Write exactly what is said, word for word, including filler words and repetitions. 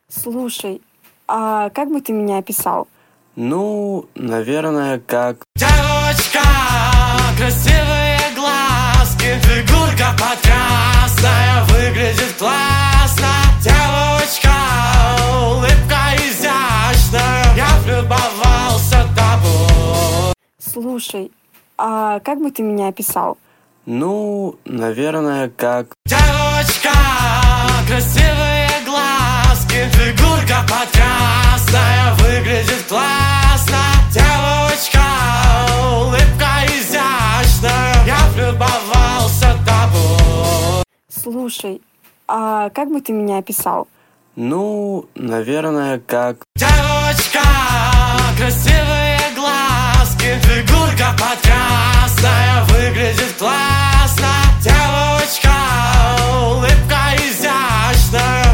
Слушай, а как бы ты меня описал? Ну, наверное, как... Девочка, красивые глазки, фигурка потрясная, выглядит классно. Девочка, улыбка изящная, я влюбовался тобой. Слушай, а как бы ты меня описал? Ну, наверное, как... Девочка, красивые глазки, фигурка потрясная, выглядит классно. Девочка, улыбка изящная, я влюбовался тобой. Слушай, а как бы ты меня описал? Ну, наверное, как... Девочка, красивые глазки, фигурка потрясная, выглядит классно. Девочка, улыбка изящная.